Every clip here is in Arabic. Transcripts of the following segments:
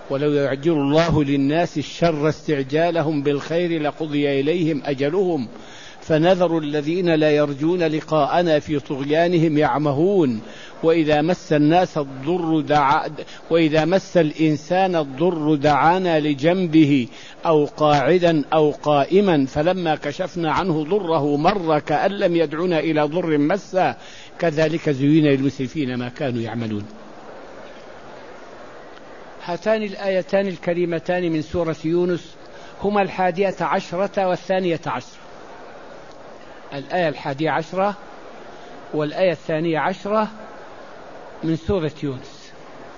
ولو يعجل الله للناس الشر استعجالهم بالخير لقضي إليهم أجلهم فنذر الذين لا يرجون لقاءنا في طغيانهم يعمهون وإذا مس الإنسان الضر دعانا لجنبه أو قاعدا أو قائما فلما كشفنا عنه ضره مر كأن لم يدعنا إلى ضر مسه كذلك زين للمسرفين ما كانوا يعملون. هاتان الآيتان الكريمتان من سورة يونس هما 11 و12. الآية 11 والآية 12 من سورة يونس.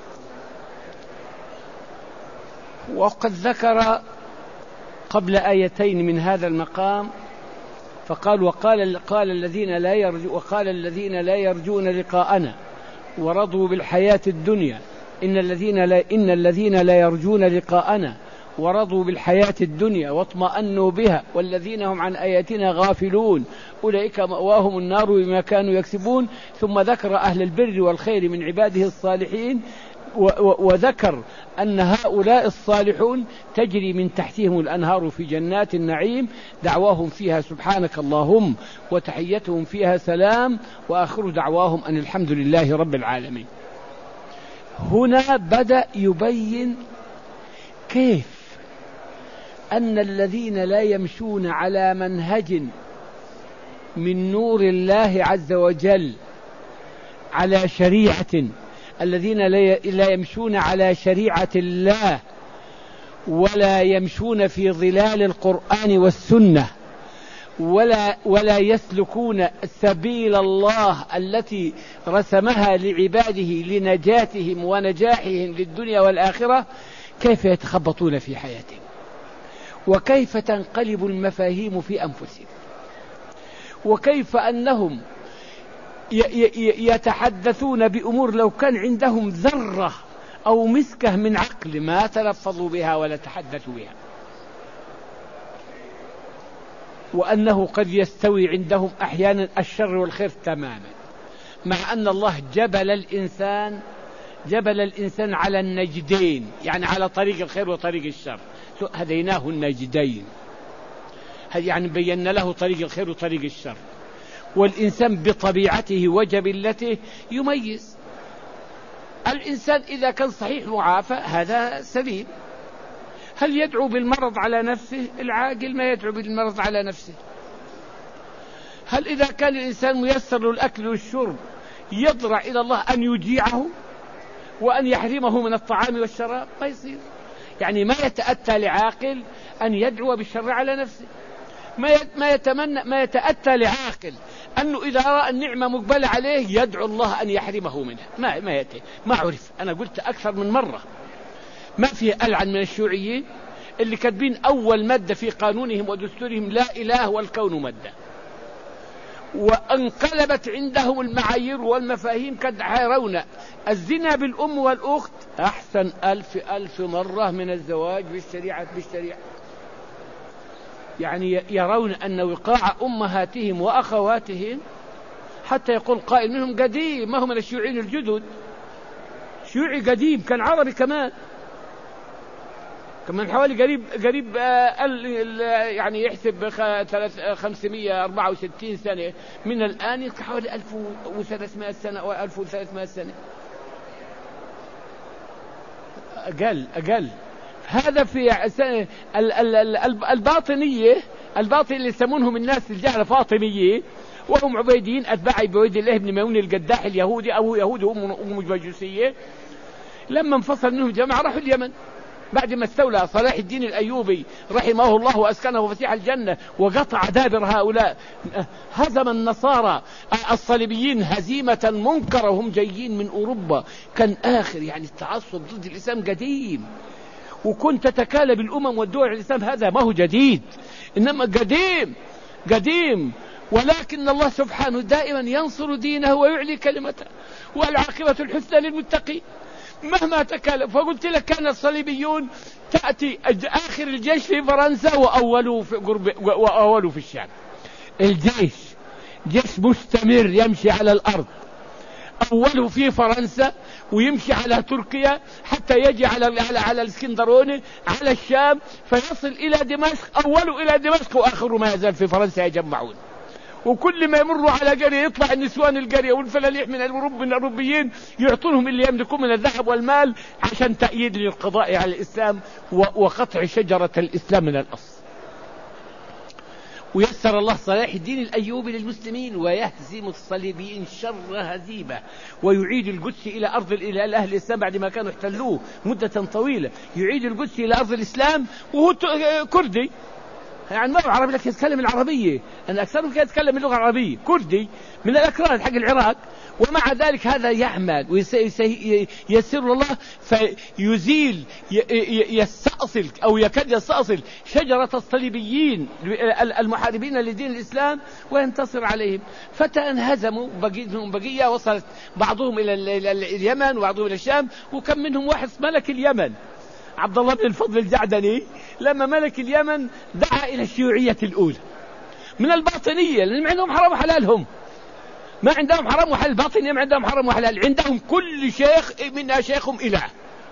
وقد ذكر قبل آيتين من هذا المقام فقال قال الذين لا يرجون لقاءنا ورضوا بالحياة الدنيا إن الذين لا يرجون لقاءنا ورضوا بالحياة الدنيا واطمأنوا بها والذين هم عن آياتنا غافلون أولئك مأواهم النار بما كانوا يكسبون. ثم ذكر أهل البر والخير من عباده الصالحين وذكر أن هؤلاء الصالحون تجري من تحتهم الأنهار في جنات النعيم دعواهم فيها سبحانك اللهم وتحيتهم فيها سلام وآخر دعواهم أن الحمد لله رب العالمين. هنا بدأ يبين كيف أن الذين لا يمشون على منهج من نور الله عز وجل على شريعة، الذين لا يمشون على شريعة الله ولا يمشون في ظلال القرآن والسنة ولا يسلكون سبيل الله التي رسمها لعباده لنجاتهم ونجاحهم للدنيا والآخرة، كيف يتخبطون في حياتهم وكيف تنقلب المفاهيم في أنفسهم وكيف أنهم يتحدثون بأمور لو كان عندهم ذرة أو مسكة من عقل ما تلفظوا بها ولا تحدثوا بها، وأنه قد يستوي عندهم أحيانا الشر والخير تماما، مع أن الله جبل الإنسان على النجدين، يعني على طريق الخير وطريق الشر، هديناه النجدين، يعني بينا له طريق الخير وطريق الشر. والإنسان بطبيعته وجبلته يميز. الإنسان إذا كان صحيح معافى هذا سليم. هل يدعو بالمرض على نفسه؟ العاقل ما يدعو بالمرض على نفسه. هل إذا كان الإنسان ميسر له الأكل والشرب يضرع إلى الله أن يجيعه وأن يحرمه من الطعام والشراب؟ ما يصير. يعني ما يتأتى لعاقل أن يدعو بالشر على نفسه، ما يتأتى لعاقل أنه إذا رأى النعمة مقبلة عليه يدعو الله أن يحرمه منها. ما عرف. أنا قلت أكثر من مرة ما فيه ألعن من الشيوعيين اللي كاتبين أول مادة في قانونهم ودستورهم لا إله والكون مادة، وانقلبت عندهم المعايير والمفاهيم قد يرون الزنا بالأم والأخت أحسن 1000 مرة من الزواج بالشريعة. يعني يرون أن وقاع أمهاتهم وأخواتهم، حتى يقول قائل منهم قديم، ما هو من الشيوعيين الجدد، شيوعي قديم كان عربي كمان حوالي قريب يعني يحسب 564 سنة من الآن، حوالي 1300 سنة أو 1300 سنة أقل. هذا في الباطنية اللي يسمونهم الناس الجهلة فاطميين، وهم عبيديين أتباع عبيد الله بن ميمون القداح اليهودي، أو يهودي وهم مجوسية. لما انفصل منهم جماعة راحوا اليمن بعد ما استولى صلاح الدين الأيوبي رحمه الله وأسكنه فسيح الجنة وقطع دابر هؤلاء، هزم النصارى الصليبيين هزيمة منكرة وهم جايين من أوروبا. كان آخر يعني التعصب ضد الإسلام قديم، وكنت تتكالب الأمم والدول الإسلام، هذا ما هو جديد إنما قديم. ولكن الله سبحانه دائما ينصر دينه ويعلي كلمته، والعاقبة الحسنى للمتقين مهما تكالب. فقلت لك كان الصليبيون تأتي آخر الجيش في فرنسا وأولوا في الشام. الجيش جيش مستمر يمشي على الأرض، أوله في فرنسا ويمشي على تركيا حتى يجي على الاسكندروني على الشام فيصل إلى دمشق، أوله إلى دمشق وآخره ما يزال في فرنسا يجمعون. وكل ما يمروا على قرية يطلع النسوان القرية والفلاليح من الأوروبيين يعطونهم اللي يملكون من الذهب والمال عشان تأييد للقضاء على الإسلام وقطع شجرة الإسلام من الأصل. ويسر الله صلاح الدين الأيوبي للمسلمين ويهزم الصليبيين شر هزيمة ويعيد القدس إلى أرض إلى أهل الإسلام بعد ما كانوا احتلوه مدة طويلة، يعيد القدس إلى أرض الإسلام وهو كردي، يعني ما هو عربي لكن يتكلم العربية، أنا أكثرهم كان يتكلم اللغة العربية، كردي من الأكراد حق العراق، ومع ذلك هذا يعمل ويسر الله فيزيل يستأصل أو يكاد يستأصل شجرة الصليبيين المحاربين لدين الإسلام وينتصر عليهم. فتنهزموا بقية وصلت بعضهم إلى اليمن وبعضهم إلى الشام، وكم منهم واحد ملك اليمن عبد الله بن الفضل الجعدني لما ملك اليمن دعا إلى الشيوعية الأولى من الباطنية، لأن عندهم حرام وحلالهم، ما عندهم حرام وحلال، باطنية ما عندهم حرام وحلال، عندهم كل شيخ منها شيخهم إله.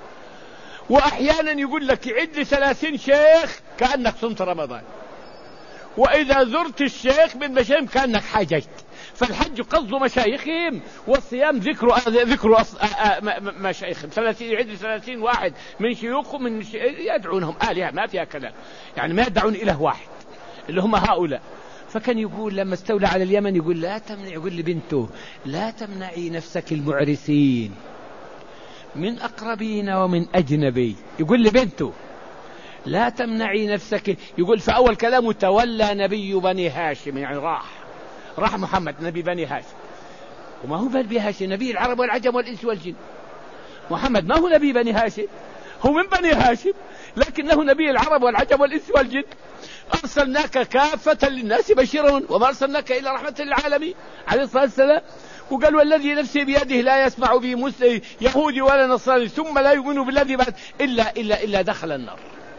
وأحيانا يقول لك عد 30 شيخ كأنك صمت رمضان، وإذا زرت الشيخ من مشايخ كأنك حججت. فالحج قصد مشايخهم والصيام ذكر مشايخهم. 30 يعد 30 واحد من شيوخهم من يدعونهم آلهة، ما فيها كلام، يعني ما يدعون إله واحد اللي هم هؤلاء. فكان يقول لما استولى على اليمن يقول لا تمنع، يقول لبنته لا تمنعي نفسك المعرسين من أقربين ومن أجنبي، يقول لبنته لا تمنعي نفسك. يقول في أول كلامه تولى نبي بني هاشم، يعني راح محمد نبي بني هاشم، وما هو بني هاشم نبي العرب والعجم والإنس والجن. محمد ما هو نبي بني هاشم، هو من بني هاشم لكنه نبي العرب والعجم والإنس والجن. أرسلناك كافة للناس بشيرا وما أرسلناك إلا رحمة للعالمين عليه الصلاة والسلام. وقال والذي نفسي بيده لا يسمع به مسلم يهودي ولا نصراني ثم لا يؤمن بالذي بعد إلا دخل النار.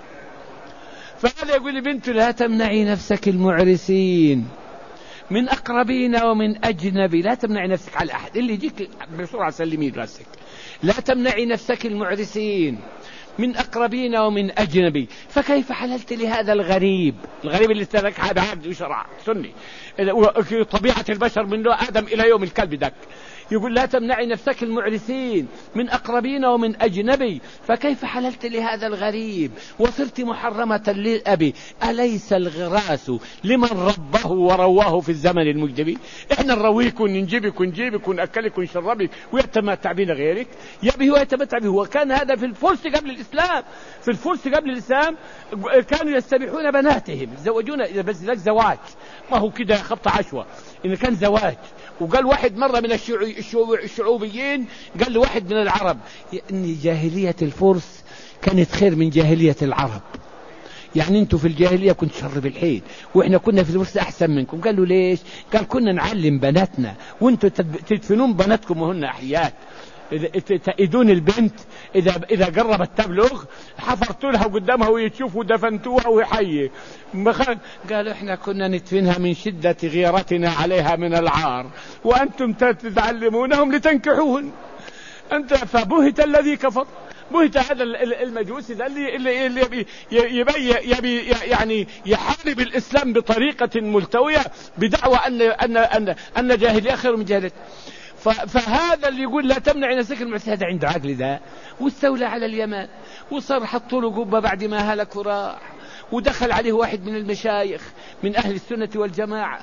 فهذا يقول لبنته لا تمنعي نفسك المعرسين من أقربين ومن أجنبي، لا تمنعي نفسك على أحد، اللي يجيك بسرعة سلمي راسك. لا تمنعي نفسك المعرسين من أقربين ومن أجنبي، فكيف حللت لهذا الغريب اللي تركها بعقد وشرع سني طبيعة البشر من له آدم إلى يوم الكلب دك. يقول لا تمنعي نفسك المعرسين من أقربين ومن أجنبي، فكيف حللت لهذا الغريب وصرت محرمة للأبي؟ أليس الغراس لمن ربه ورواه في الزمن المجدبي؟ إحنا نرويك ونجيبك ونجيبك ونأكلك ونشربك ويتمتع بنا غيرك، يبي هو يتمتع به. وكان هذا في الفرس قبل الإسلام، في الفرس قبل الإسلام كانوا يستبيحون بناتهم يتزوجون، إذا بس لك زواج ما هو كده خبط عشوة، إن كان زواج. وقال واحد مرة من الشعوبيين قال له واحد من العرب إن جاهلية الفرس كانت خير من جاهلية العرب، يعني انتوا في الجاهلية كنت شرب الحين وإحنا كنا في الفرس أحسن منكم. قال له ليش؟ قال كنا نعلم بناتنا وانتوا تدفنون بناتكم وهن أحيات، تأيدون البنت إذا قربت تبلغ حفرتوا لها قدامها ويتشوف ودفنتوها وهي حية. قالوا إحنا كنا ندفنها من شدة غيرتنا عليها من العار وأنتم تتعلمونهم لتنكحوهن. أنت فبهت الذي كفر، بهت هذا المجوس اللي يبي يعني يحارب الإسلام بطريقة ملتوية بدعوى أن جاهلية خير من جاهلية. فهذا اللي يقول لا تمنع نفسك المعرس هذا عنده عقل ذا، واستولى على اليمن وصار حطوا له قبة بعد ما هلك وراح. ودخل عليه واحد من المشايخ من أهل السنة والجماعة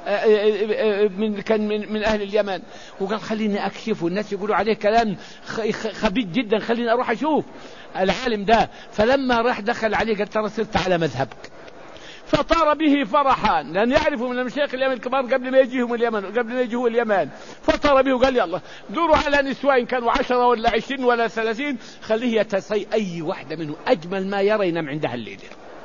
كان من أهل اليمن، وقال خليني أكشفه، الناس يقولوا عليه كلام خبيث جدا، خليني أروح أشوف العالم ده. فلما راح دخل عليه قال ترى صرت على مذهبك، فطار به فرحا، لأن يعرفوا من المشايخ اليمن الكبار قبل ما يجيهم اليمن، قبل ما يجيه اليمن. فطار به وقال يلا دوروا على نسوان كانوا 10 ولا 20 ولا 30 خليه يتصي أي واحدة منه أجمل ما يرى ينام عندها الليلة.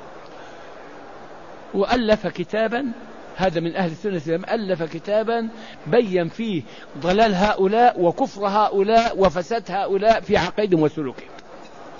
وألف كتابا، هذا من أهل السنة والجماعة، ألف كتابا بين فيه ضلال هؤلاء وكفر هؤلاء وفساد هؤلاء في عقيدهم وسلوكهم.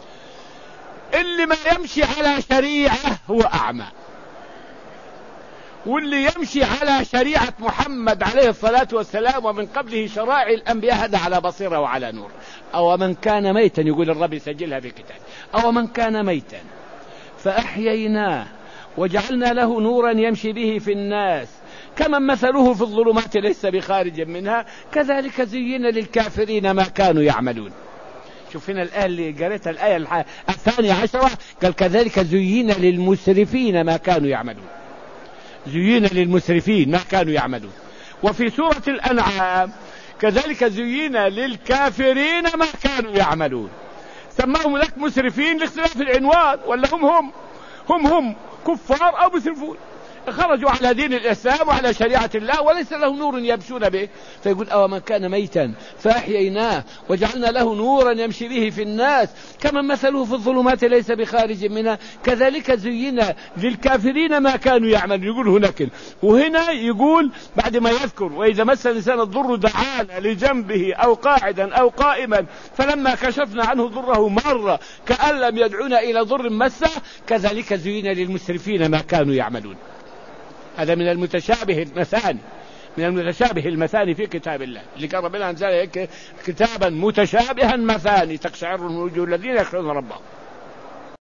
اللي ما يمشي على شريعة هو أعمى، واللي يمشي على شريعة محمد عليه الصلاة والسلام ومن قبله شرائع الأنبياء هذا على بصيرة وعلى نور. أو من كان ميتا، يقول الرب يسجلها في كتاب، أو من كان ميتا فأحييناه وجعلنا له نورا يمشي به في الناس كمن مثله في الظلمات ليس بخارج منها كذلك زين للكافرين ما كانوا يعملون. شوف هنا الآية اللي قريتها، الآية 12 قال كذلك زين للمسرفين ما كانوا يعملون، زين للمسرفين ما كانوا يعملون. وفي سورة الأنعام كذلك زين للكافرين ما كانوا يعملون. سماهم لك مسرفين لاختلاف العنوان، ولا هم كفار أو مسرفون، خرجوا على دين الإسلام وعلى شريعة الله وليس له نور يمشون به. فيقول أو من كان ميتا فأحييناه وجعلنا له نورا يمشي به في الناس كمن مثله في الظلمات ليس بخارج منها كذلك زين للكافرين ما كانوا يعملون. يقول هناك، وهنا يقول بعد ما يذكر وإذا مس الإنسان الضر دعانا لجنبه أو قاعدا أو قائما فلما كشفنا عنه ضره مر كأن لم يدعونا إلى ضر مسه كذلك زين للمسرفين ما كانوا يعملون. هذا من المتشابه المثاني، من المتشابه المثاني في كتاب الله اللي كان ربنا أنزل كتابا متشابها مثاني تقشعر من وجوه الذين يخشون ربهم.